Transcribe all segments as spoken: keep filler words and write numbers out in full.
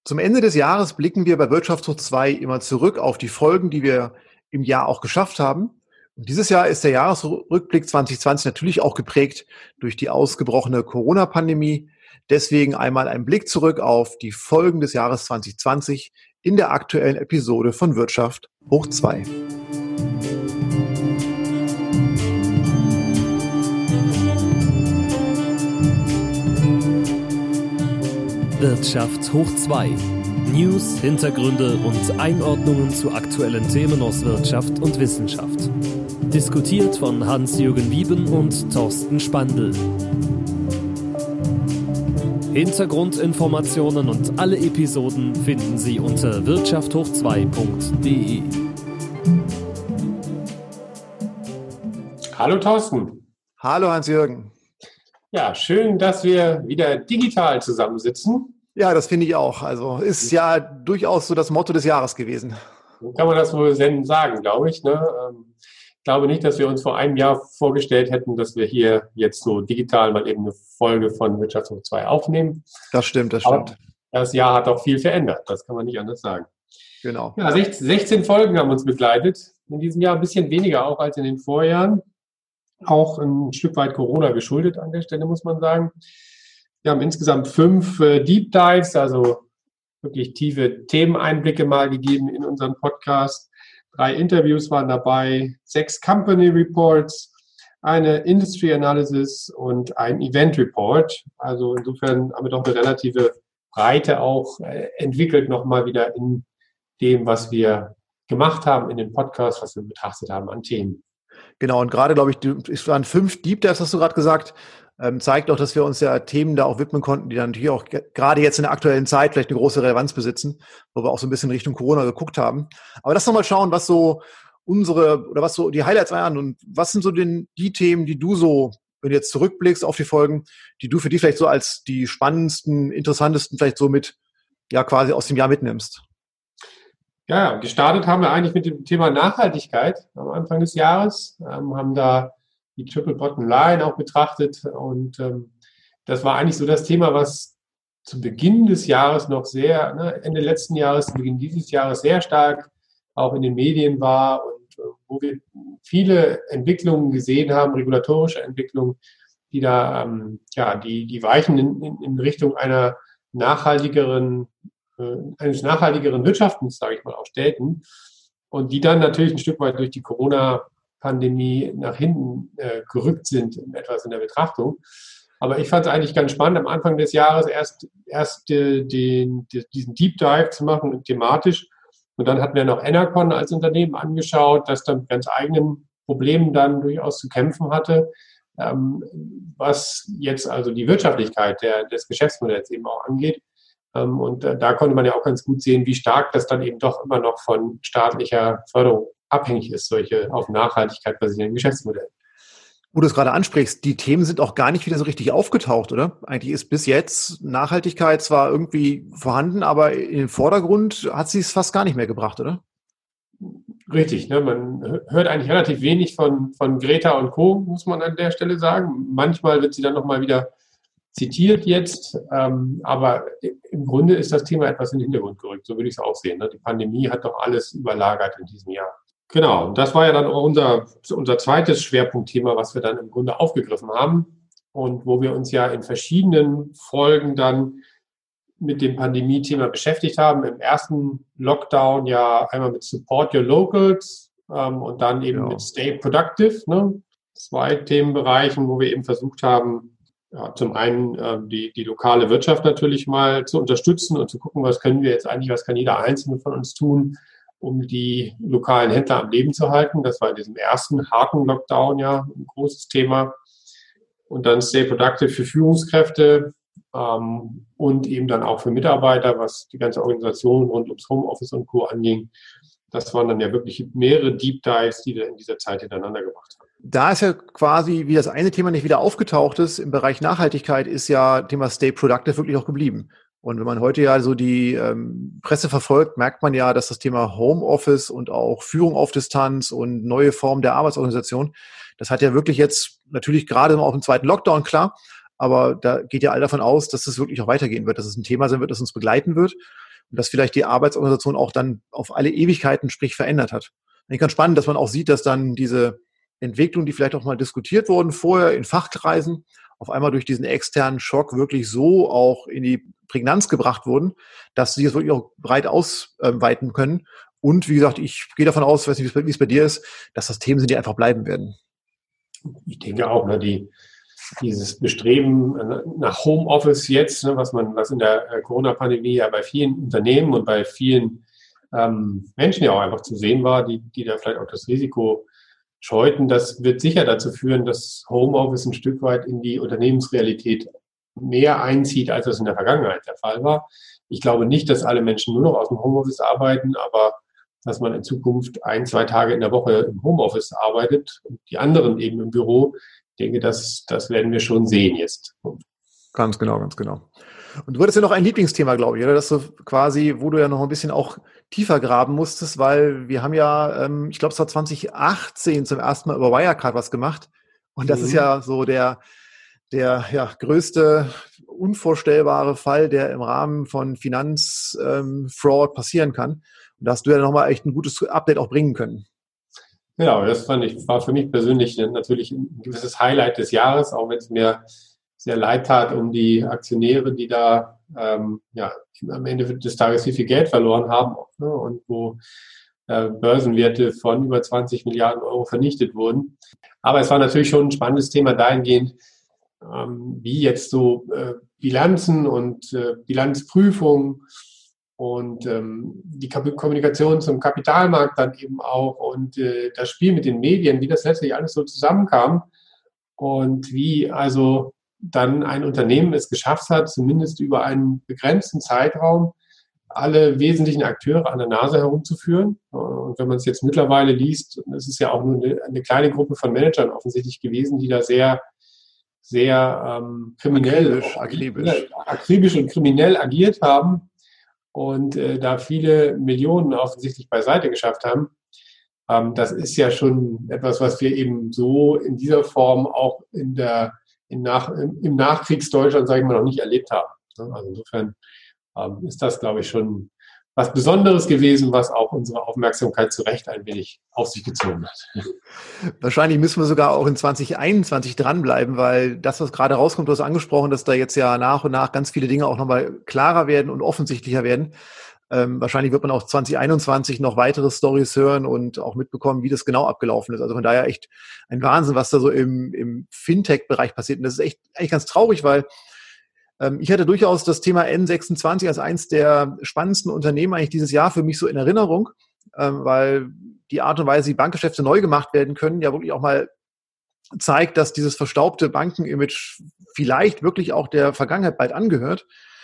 Zum Ende des Jahres blicken wir bei Wirtschaft hoch zwei immer zurück auf die Folgen, die wir im Jahr auch geschafft haben. Und dieses Jahr ist der Jahresrückblick zwanzig zwanzig natürlich auch geprägt durch die ausgebrochene Corona-Pandemie. Deswegen einmal ein Blick zurück auf die Folgen des Jahres zwanzig zwanzig in der aktuellen Episode von Wirtschaft hoch zwei. Wirtschaft hoch zwei. News, Hintergründe und Einordnungen zu aktuellen Themen aus Wirtschaft und Wissenschaft. Diskutiert von Hans-Jürgen Wieben und Thorsten Spandl. Hintergrundinformationen und alle Episoden finden Sie unter wirtschaft hoch zwei punkt de. Hallo Thorsten. Hallo Hans-Jürgen. Ja, schön, dass wir wieder digital zusammensitzen. Ja, das finde ich auch. Also ist ja durchaus so das Motto des Jahres gewesen. So kann man das wohl sagen, glaube ich. Ne? Ich glaube nicht, dass wir uns vor einem Jahr vorgestellt hätten, dass wir hier jetzt so digital mal eben eine Folge von Wirtschaft hoch zwei aufnehmen. Das stimmt, das stimmt. Aber das Jahr hat auch viel verändert, das kann man nicht anders sagen. Genau. Ja, sechzehn Folgen haben uns begleitet. In diesem Jahr ein bisschen weniger auch als in den Vorjahren. Auch ein Stück weit Corona geschuldet an der Stelle, muss man sagen. Wir haben insgesamt fünf äh, Deep Dives, also wirklich tiefe Themeneinblicke mal gegeben in unseren Podcast. Drei Interviews waren dabei, sechs Company Reports, eine Industry Analysis und ein Event Report. Also insofern haben wir doch eine relative Breite auch äh, entwickelt, nochmal wieder in dem, was wir gemacht haben in den Podcasts, was wir betrachtet haben an Themen. Genau, und gerade, glaube ich, es waren fünf Deep Dives, hast du gerade gesagt, ähm, zeigt auch, dass wir uns ja Themen da auch widmen konnten, die dann natürlich auch ge- gerade jetzt in der aktuellen Zeit vielleicht eine große Relevanz besitzen, wo wir auch so ein bisschen Richtung Corona geguckt haben. Aber lass doch mal schauen, was so unsere, oder was so die Highlights waren und was sind so den, die Themen, die du so, wenn du jetzt zurückblickst auf die Folgen, die du für dich vielleicht so als die spannendsten, interessantesten vielleicht so mit, ja, quasi aus dem Jahr mitnimmst. Ja, gestartet haben wir eigentlich mit dem Thema Nachhaltigkeit am Anfang des Jahres, ähm, haben da die Triple Bottom Line auch betrachtet und ähm, das war eigentlich so das Thema, was zu Beginn des Jahres noch sehr, ne, Ende letzten Jahres, zu Beginn dieses Jahres sehr stark auch in den Medien war und äh, wo wir viele Entwicklungen gesehen haben, regulatorische Entwicklungen, die da, ähm, ja, die, die Weichen in, in, in Richtung einer nachhaltigeren eines nachhaltigeren Wirtschaftens, sage ich mal, auch stellten und die dann natürlich ein Stück weit durch die Corona-Pandemie nach hinten äh, gerückt sind, in etwas in der Betrachtung. Aber ich fand es eigentlich ganz spannend, am Anfang des Jahres erst, erst äh, den, den, diesen Deep Dive zu machen, thematisch. Und dann hatten wir noch Enercon als Unternehmen angeschaut, das dann mit ganz eigenen Problemen dann durchaus zu kämpfen hatte, ähm, was jetzt also die Wirtschaftlichkeit der, des Geschäftsmodells eben auch angeht. Und da konnte man ja auch ganz gut sehen, wie stark das dann eben doch immer noch von staatlicher Förderung abhängig ist, solche auf Nachhaltigkeit basierenden Geschäftsmodelle. Wo du es gerade ansprichst, die Themen sind auch gar nicht wieder so richtig aufgetaucht, oder? Eigentlich ist bis jetzt Nachhaltigkeit zwar irgendwie vorhanden, aber in den Vordergrund hat sie es fast gar nicht mehr gebracht, oder? Richtig, ne? Man hört eigentlich relativ wenig von, von Greta und Co., muss man an der Stelle sagen. Manchmal wird sie dann nochmal wieder zitiert jetzt, ähm, aber im Grunde ist das Thema etwas in den Hintergrund gerückt, so würde ich es auch sehen. Ne? Die Pandemie hat doch alles überlagert in diesem Jahr. Genau, und das war ja dann auch unser, unser zweites Schwerpunktthema, was wir dann im Grunde aufgegriffen haben und wo wir uns ja in verschiedenen Folgen dann mit dem Pandemie-Thema beschäftigt haben. Im ersten Lockdown ja einmal mit Support Your Locals ähm, und dann eben genau. mit Stay Productive, ne? Zwei Themenbereichen, wo wir eben versucht haben, ja, zum einen äh, die, die lokale Wirtschaft natürlich mal zu unterstützen und zu gucken, was können wir jetzt eigentlich, was kann jeder Einzelne von uns tun, um die lokalen Händler am Leben zu halten. Das war in diesem ersten harten Lockdown ja ein großes Thema. Und dann Stay Productive für Führungskräfte ähm, und eben dann auch für Mitarbeiter, was die ganze Organisation rund ums Homeoffice und Co. anging. Das waren dann ja wirklich mehrere Deep Dives, die wir in dieser Zeit hintereinander gemacht haben. Da ist ja quasi, wie das eine Thema nicht wieder aufgetaucht ist, im Bereich Nachhaltigkeit ist ja Thema Stay Productive wirklich auch geblieben. Und wenn man heute ja so die ähm, Presse verfolgt, merkt man ja, dass das Thema Homeoffice und auch Führung auf Distanz und neue Formen der Arbeitsorganisation, das hat ja wirklich jetzt natürlich gerade noch auf dem zweiten Lockdown, klar, aber da geht ja all davon aus, dass das wirklich auch weitergehen wird, dass es ein Thema sein wird, das uns begleiten wird. und das vielleicht die Arbeitsorganisation auch dann auf alle Ewigkeiten, sprich, verändert hat. Und ich ganz spannend, dass man auch sieht, dass dann diese Entwicklungen, die vielleicht auch mal diskutiert wurden vorher in Fachkreisen, auf einmal durch diesen externen Schock wirklich so auch in die Prägnanz gebracht wurden, dass sie es wirklich auch breit ausweiten können. Und wie gesagt, ich gehe davon aus, ich weiß nicht, wie es bei dir ist, dass das Themen sind, die einfach bleiben werden. Ich denke auch, ne, die, dieses Bestreben nach Homeoffice jetzt, ne, was man, was in der Corona-Pandemie ja bei vielen Unternehmen und bei vielen ähm, Menschen ja auch einfach zu sehen war, die, die da vielleicht auch das Risiko scheuten, das wird sicher dazu führen, dass Homeoffice ein Stück weit in die Unternehmensrealität mehr einzieht, als das in der Vergangenheit der Fall war. Ich glaube nicht, dass alle Menschen nur noch aus dem Homeoffice arbeiten, aber dass man in Zukunft ein, zwei Tage in der Woche im Homeoffice arbeitet und die anderen eben im Büro. Ich denke, das, das werden wir schon sehen jetzt. Ganz genau, ganz genau. Und du hattest ja noch ein Lieblingsthema, glaube ich, oder? Dass du quasi, wo du ja noch ein bisschen auch tiefer graben musstest, weil wir haben ja, ähm, ich glaube, es war zwanzig achtzehn zum ersten Mal über Wirecard was gemacht. Und das mhm. ist ja so der, der ja, größte, unvorstellbare Fall, der im Rahmen von Finanzfraud ähm, passieren kann. Und da hast du ja nochmal echt ein gutes Update auch bringen können. Genau, das fand ich, war für mich persönlich natürlich ein gewisses Highlight des Jahres, auch wenn es mir sehr leid tat um die Aktionäre, die da ähm, ja am Ende des Tages viel, viel Geld verloren haben, ne, und wo äh, Börsenwerte von über zwanzig Milliarden Euro vernichtet wurden. Aber es war natürlich schon ein spannendes Thema dahingehend, ähm, wie jetzt so äh, Bilanzen und äh, Bilanzprüfung und ähm, die Kap- Kommunikation zum Kapitalmarkt dann eben auch und äh, das Spiel mit den Medien, wie das letztlich alles so zusammenkam und wie also dann ein Unternehmen es geschafft hat, zumindest über einen begrenzten Zeitraum alle wesentlichen Akteure an der Nase herumzuführen. Und wenn man es jetzt mittlerweile liest, es ist ja auch nur eine, eine kleine Gruppe von Managern offensichtlich gewesen, die da sehr, sehr ähm, kriminell, akribisch, akribisch. akribisch und kriminell agiert haben und äh, da viele Millionen offensichtlich beiseite geschafft haben. Ähm, das ist ja schon etwas, was wir eben so in dieser Form auch in der In nach, im Nachkriegsdeutschland, sage ich mal, noch nicht erlebt haben. Also insofern ähm, ist das, glaube ich, schon was Besonderes gewesen, was auch unsere Aufmerksamkeit zu Recht ein wenig auf sich gezogen hat. Wahrscheinlich müssen wir sogar auch in zwanzig einundzwanzig dranbleiben, weil das, was gerade rauskommt, du hast angesprochen, dass da jetzt ja nach und nach ganz viele Dinge auch nochmal klarer werden und offensichtlicher werden. Ähm, wahrscheinlich wird man auch zwanzig einundzwanzig noch weitere Storys hören und auch mitbekommen, wie das genau abgelaufen ist. Also von daher echt ein Wahnsinn, was da so im, im Fintech-Bereich passiert. Und das ist echt eigentlich ganz traurig, weil ähm, ich hatte durchaus das Thema N sechsundzwanzig als eins der spannendsten Unternehmen eigentlich dieses Jahr für mich so in Erinnerung, ähm, weil die Art und Weise, wie Bankgeschäfte neu gemacht werden können, ja wirklich auch mal zeigt, dass dieses verstaubte Banken-Image vielleicht wirklich auch der Vergangenheit bald angehört.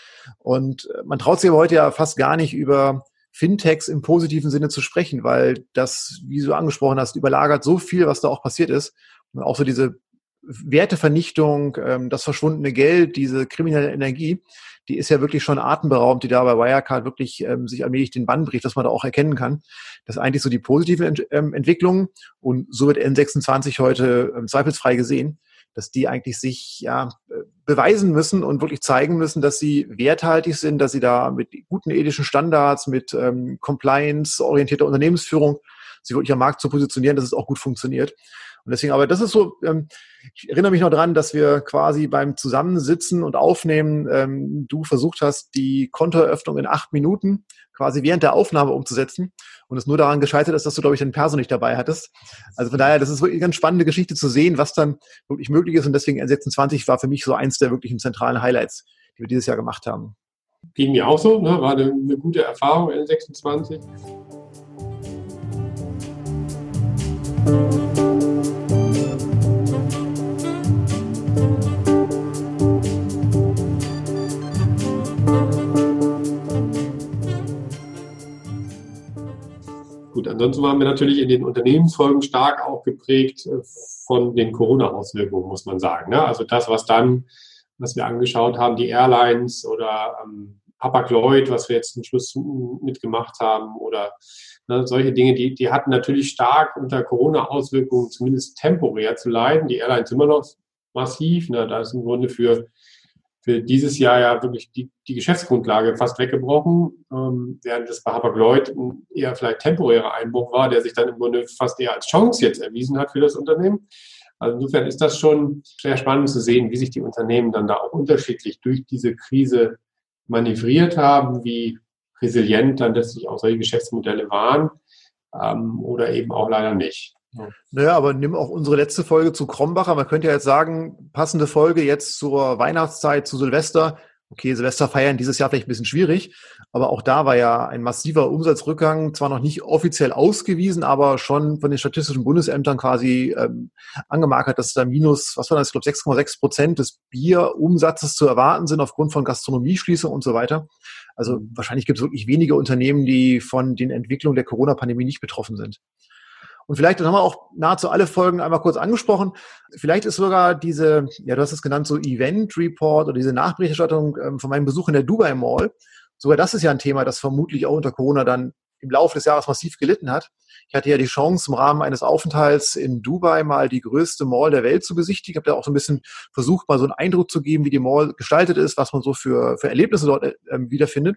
Und man traut sich aber heute ja fast gar nicht über Fintechs im positiven Sinne zu sprechen, weil das, wie du angesprochen hast, überlagert so viel, was da auch passiert ist. Und auch so diese Wertevernichtung, das verschwundene Geld, diese kriminelle Energie, die ist ja wirklich schon atemberaubend, die da bei Wirecard wirklich ähm, sich allmählich den Bann bricht, dass man da auch erkennen kann. Das ist eigentlich so die positive Ent- ähm, Entwicklung. Und so wird N sechsundzwanzig heute ähm, zweifelsfrei gesehen, dass die eigentlich sich ja beweisen müssen und wirklich zeigen müssen, dass sie werthaltig sind, dass sie da mit guten ethischen Standards, mit ähm, Compliance-orientierter Unternehmensführung sich wirklich am Markt zu positionieren, dass es auch gut funktioniert. Und deswegen, aber das ist so, ähm, ich erinnere mich noch dran, dass wir quasi beim Zusammensitzen und Aufnehmen, ähm, du versucht hast, die Kontoeröffnung in acht Minuten quasi während der Aufnahme umzusetzen und es nur daran gescheitert ist, dass du, glaube ich, den Perso nicht dabei hattest. Also von daher, das ist wirklich eine ganz spannende Geschichte zu sehen, was dann wirklich möglich ist und deswegen N sechsundzwanzig war für mich so eins der wirklichen zentralen Highlights, die wir dieses Jahr gemacht haben. Ging mir auch so, ne? War eine, eine gute Erfahrung, N sechsundzwanzig. Gut, ansonsten waren wir natürlich in den Unternehmensfolgen stark auch geprägt von den Corona-Auswirkungen, muss man sagen. Ne? Also das, was dann, was wir angeschaut haben, die Airlines oder ähm, Hapag-Lloyd, was wir jetzt zum Schluss mitgemacht haben oder ne, solche Dinge, die, die hatten natürlich stark unter Corona-Auswirkungen zumindest temporär zu leiden. Die Airlines immer noch massiv. Ne? Da ist im Grunde für für dieses Jahr ja wirklich die, die Geschäftsgrundlage fast weggebrochen, ähm, während das bei Hapag-Lloyd ein eher vielleicht temporärer Einbruch war, der sich dann im Grunde fast eher als Chance jetzt erwiesen hat für das Unternehmen. Also insofern ist das schon sehr spannend zu sehen, wie sich die Unternehmen dann da auch unterschiedlich durch diese Krise manövriert haben, wie resilient dann letztlich auch solche Geschäftsmodelle waren ähm, oder eben auch leider nicht. Ja. Naja, aber nimm auch unsere letzte Folge zu Krombacher. Man könnte ja jetzt sagen, passende Folge jetzt zur Weihnachtszeit, zu Silvester. Okay, Silvester feiern dieses Jahr vielleicht ein bisschen schwierig, aber auch da war ja ein massiver Umsatzrückgang, zwar noch nicht offiziell ausgewiesen, aber schon von den statistischen Bundesämtern quasi ähm, angemarkert, dass da minus, was war das, ich glaube sechs Komma sechs Prozent des Bierumsatzes zu erwarten sind aufgrund von Gastronomieschließung und so weiter. Also wahrscheinlich gibt es wirklich wenige Unternehmen, die von den Entwicklungen der Corona-Pandemie nicht betroffen sind. Und vielleicht, dann haben wir auch nahezu alle Folgen einmal kurz angesprochen, vielleicht ist sogar diese, ja, du hast es genannt, so Event Report oder diese Nachberichterstattung ähm, von meinem Besuch in der Dubai Mall, sogar das ist ja ein Thema, das vermutlich auch unter Corona dann im Laufe des Jahres massiv gelitten hat. Ich hatte ja die Chance, im Rahmen eines Aufenthalts in Dubai mal die größte Mall der Welt zu besichtigen. Ich habe da auch so ein bisschen versucht, mal so einen Eindruck zu geben, wie die Mall gestaltet ist, was man so für, für Erlebnisse dort äh, wiederfindet.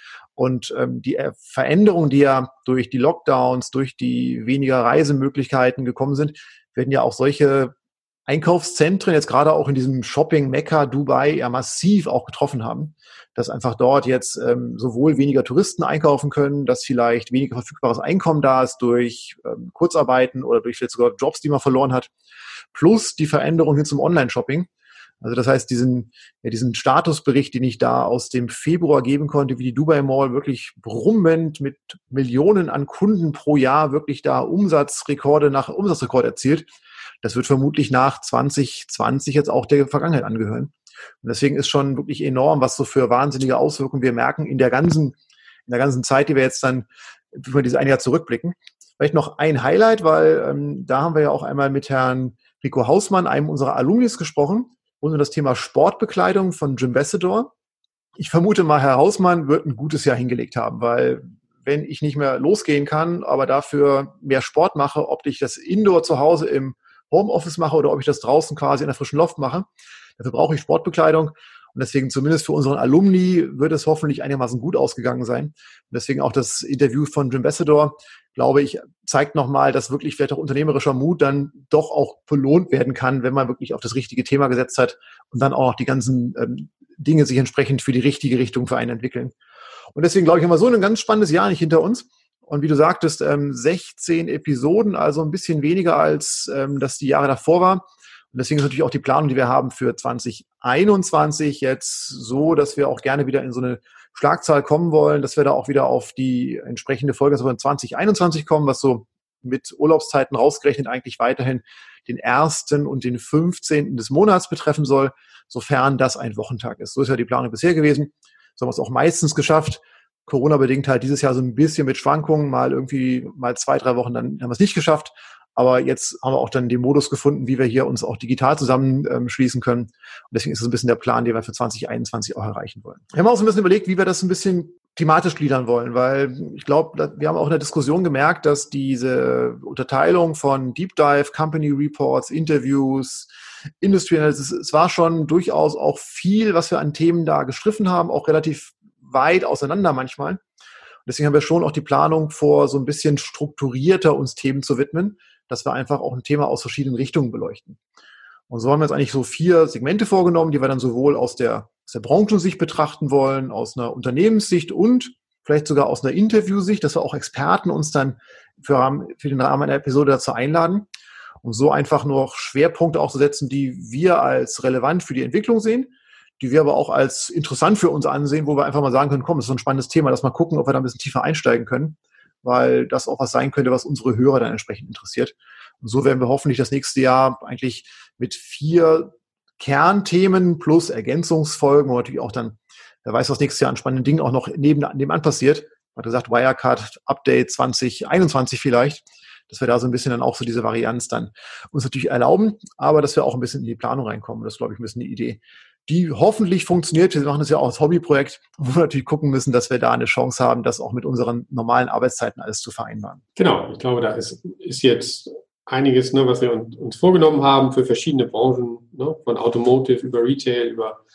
Und ähm, die Veränderungen, die ja durch die Lockdowns, durch die weniger Reisemöglichkeiten gekommen sind, werden ja auch solche Einkaufszentren jetzt gerade auch in diesem Shopping-Mekka Dubai ja massiv auch getroffen haben, dass einfach dort jetzt ähm, sowohl weniger Touristen einkaufen können, dass vielleicht weniger verfügbares Einkommen da ist durch ähm, Kurzarbeiten oder durch vielleicht sogar Jobs, die man verloren hat, plus die Veränderung hin zum Online-Shopping. Also das heißt, diesen, ja, diesen Statusbericht, den ich da aus dem Februar geben konnte, wie die Dubai Mall wirklich brummend mit Millionen an Kunden pro Jahr wirklich da Umsatzrekorde nach Umsatzrekord erzielt, das wird vermutlich nach zwanzig zwanzig jetzt auch der Vergangenheit angehören. Und deswegen ist schon wirklich enorm, was so für wahnsinnige Auswirkungen wir merken in der ganzen, in der ganzen Zeit, die wir jetzt dann über dieses ein Jahr zurückblicken. Vielleicht noch ein Highlight, weil ähm, da haben wir ja auch einmal mit Herrn Rico Hausmann, einem unserer Alumnis, gesprochen, und um das Thema Sportbekleidung von Jimbassador. Ich vermute mal, Herr Hausmann wird ein gutes Jahr hingelegt haben, weil wenn ich nicht mehr losgehen kann, aber dafür mehr Sport mache, ob ich das Indoor zu Hause im Homeoffice mache oder ob ich das draußen quasi in der frischen Luft mache, dafür brauche ich Sportbekleidung. Und deswegen zumindest für unseren Alumni wird es hoffentlich einigermaßen gut ausgegangen sein. Und deswegen auch das Interview von Jimbassador, glaube ich, zeigt nochmal, dass wirklich vielleicht auch unternehmerischer Mut dann doch auch belohnt werden kann, wenn man wirklich auf das richtige Thema gesetzt hat und dann auch die ganzen ähm, Dinge sich entsprechend für die richtige Richtung für einen entwickeln. Und deswegen, glaube ich, haben wir so ein ganz spannendes Jahr nicht hinter uns. Und wie du sagtest, ähm, sechzehn Episoden, also ein bisschen weniger als ähm, das die Jahre davor war. Und deswegen ist natürlich auch die Planung, die wir haben für zwanzig einundzwanzig jetzt so, dass wir auch gerne wieder in so eine Schlagzahl kommen wollen, dass wir da auch wieder auf die entsprechende Folge also in zwanzig einundzwanzig kommen, was so mit Urlaubszeiten rausgerechnet eigentlich weiterhin den ersten und den fünfzehnten des Monats betreffen soll, sofern das ein Wochentag ist. So ist ja die Planung bisher gewesen. So haben wir es auch meistens geschafft. Corona-bedingt halt dieses Jahr so ein bisschen mit Schwankungen, mal irgendwie mal zwei, drei Wochen, dann haben wir es nicht geschafft. Aber jetzt haben wir auch dann den Modus gefunden, wie wir hier uns auch digital zusammenschließen ähm, können. Und deswegen ist es ein bisschen der Plan, den wir für zwanzig einundzwanzig auch erreichen wollen. Wir haben auch so ein bisschen überlegt, wie wir das ein bisschen thematisch gliedern wollen, weil ich glaube, wir haben auch in der Diskussion gemerkt, dass diese Unterteilung von Deep Dive, Company Reports, Interviews, Industry Analysis, es war schon durchaus auch viel, was wir an Themen da gestriffen haben, auch relativ weit auseinander manchmal. Und deswegen haben wir schon auch die Planung vor, so ein bisschen strukturierter uns Themen zu widmen, dass wir einfach auch ein Thema aus verschiedenen Richtungen beleuchten. Und so haben wir uns eigentlich so vier Segmente vorgenommen, die wir dann sowohl aus der, aus der Branchensicht betrachten wollen, aus einer Unternehmenssicht und vielleicht sogar aus einer Interviewsicht, dass wir auch Experten uns dann für, für den Rahmen einer Episode dazu einladen, um so einfach noch Schwerpunkte auch zu setzen, die wir als relevant für die Entwicklung sehen, die wir aber auch als interessant für uns ansehen, wo wir einfach mal sagen können, komm, das ist so ein spannendes Thema, lass mal gucken, ob wir da ein bisschen tiefer einsteigen können, weil das auch was sein könnte, was unsere Hörer dann entsprechend interessiert. Und so werden wir hoffentlich das nächste Jahr eigentlich mit vier Kernthemen plus Ergänzungsfolgen, wo natürlich auch dann, wer weiß, was nächstes Jahr an spannenden Dingen auch noch neben, nebenan passiert. Man hat gesagt, Wirecard Update zwanzig einundzwanzig vielleicht, dass wir da so ein bisschen dann auch so diese Varianz dann uns natürlich erlauben, aber dass wir auch ein bisschen in die Planung reinkommen. Das ist, glaube ich, ein bisschen die Idee, die hoffentlich funktioniert. Wir machen das ja auch als Hobbyprojekt, wo wir natürlich gucken müssen, dass wir da eine Chance haben, das auch mit unseren normalen Arbeitszeiten alles zu vereinbaren. Genau, ich glaube, da ist, ist jetzt einiges, ne, was wir uns vorgenommen haben für verschiedene Branchen, ne, von Automotive über Retail, über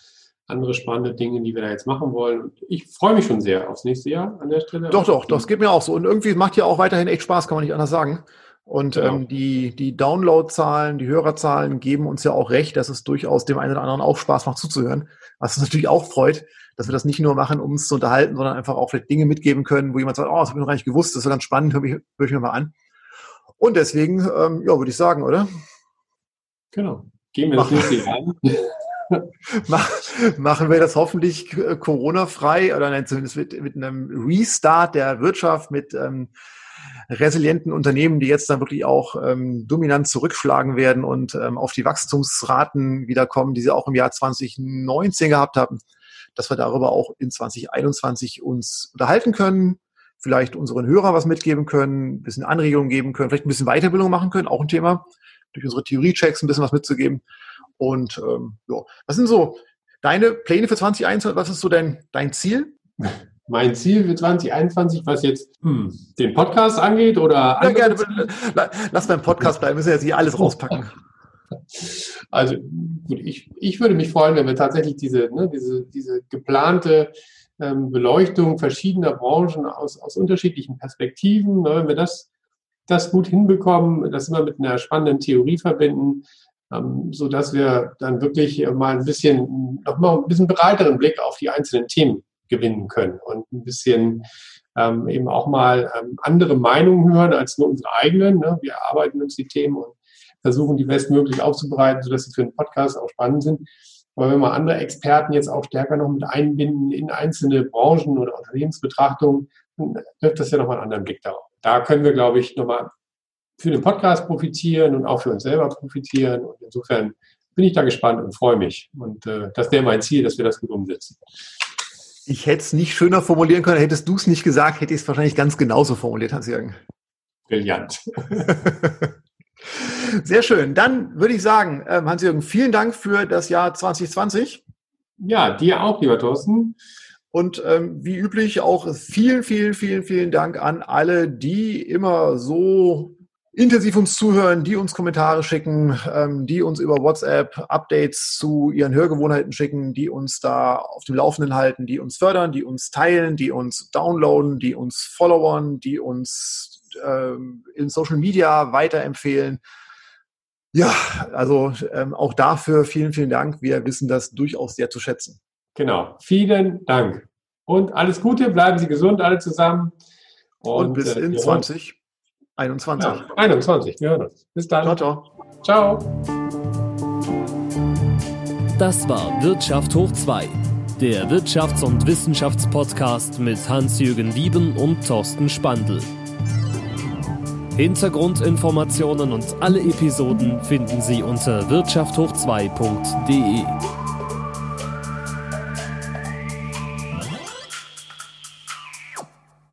andere spannende Dinge, die wir da jetzt machen wollen. Und ich freue mich schon sehr aufs nächste Jahr an der Stelle. Doch, doch, das geht mir auch so. Und irgendwie macht ja auch weiterhin echt Spaß, kann man nicht anders sagen. Und genau. ähm, die, die Downloadzahlen, die Hörerzahlen geben uns ja auch recht, dass es durchaus dem einen oder anderen auch Spaß macht zuzuhören. Was uns natürlich auch freut, dass wir das nicht nur machen, um uns zu unterhalten, sondern einfach auch vielleicht Dinge mitgeben können, wo jemand sagt, oh, das habe ich noch gar nicht gewusst, das ist ganz spannend, höre ich, hör ich mir mal an. Und deswegen, ähm, ja, würde ich sagen, oder? Genau. Gehen wir das nächste Jahr an. Machen wir das hoffentlich Corona-frei oder nein, zumindest mit, mit einem Restart der Wirtschaft, mit ähm, resilienten Unternehmen, die jetzt dann wirklich auch ähm, dominant zurückschlagen werden und ähm, auf die Wachstumsraten wiederkommen, die sie auch im Jahr zwanzig neunzehn gehabt haben, dass wir darüber auch in zwanzig einundzwanzig uns unterhalten können, vielleicht unseren Hörern was mitgeben können, ein bisschen Anregungen geben können, vielleicht ein bisschen Weiterbildung machen können, auch ein Thema, durch unsere Theorie-Checks ein bisschen was mitzugeben. Und ähm, ja, was sind so deine Pläne für zwanzig einundzwanzig? Was ist so dein, dein Ziel? Mein Ziel für zwanzig einundzwanzig, was jetzt hm, den Podcast angeht oder... Ja, gerne. Lass beim Podcast bleiben, müssen wir jetzt hier alles rauspacken. Also gut, ich, ich würde mich freuen, wenn wir tatsächlich diese, ne, diese, diese geplante ähm, Beleuchtung verschiedener Branchen aus, aus unterschiedlichen Perspektiven, ne, wenn wir das, das gut hinbekommen, das immer mit einer spannenden Theorie verbinden, ähm, sodass wir dann wirklich mal ein bisschen, noch mal ein bisschen breiteren Blick auf die einzelnen Themen gewinnen können und ein bisschen ähm, eben auch mal ähm, andere Meinungen hören als nur unsere eigenen. Ne? Wir arbeiten uns die Themen und versuchen, die bestmöglich aufzubereiten, sodass sie für den Podcast auch spannend sind. Aber wenn wir andere Experten jetzt auch stärker noch mit einbinden in einzelne Branchen oder Unternehmensbetrachtungen, dann wirft das ja nochmal einen anderen Blick darauf. Da können wir, glaube ich, nochmal für den Podcast profitieren und auch für uns selber profitieren. Und insofern bin ich da gespannt und freue mich. Und äh, das wäre mein Ziel, dass wir das gut umsetzen. Ich hätte es nicht schöner formulieren können. Hättest du es nicht gesagt, hätte ich es wahrscheinlich ganz genauso formuliert, Hans-Jürgen. Brillant. Sehr schön. Dann würde ich sagen, Hans-Jürgen, vielen Dank für das Jahr zwanzig zwanzig. Ja, dir auch, lieber Thorsten. Und ähm, wie üblich auch vielen, vielen, vielen, vielen Dank an alle, die immer so intensiv uns zuhören, die uns Kommentare schicken, ähm, die uns über WhatsApp Updates zu ihren Hörgewohnheiten schicken, die uns da auf dem Laufenden halten, die uns fördern, die uns teilen, die uns downloaden, die uns followern, die uns ähm, in Social Media weiterempfehlen. Ja, also ähm, auch dafür vielen, vielen Dank. Wir wissen das durchaus sehr zu schätzen. Genau, vielen Dank. Und alles Gute, bleiben Sie gesund, alle zusammen. Und, Und bis äh, in zwanzig einundzwanzig. Ja, einundzwanzig, wir hören uns. Bis dann. Ciao, ciao. Ciao. Das war Wirtschaft hoch zwei, der Wirtschafts- und Wissenschaftspodcast mit Hans-Jürgen Wieben und Thorsten Spandl. Hintergrundinformationen und alle Episoden finden Sie unter wirtschaft hoch zwei punkt de.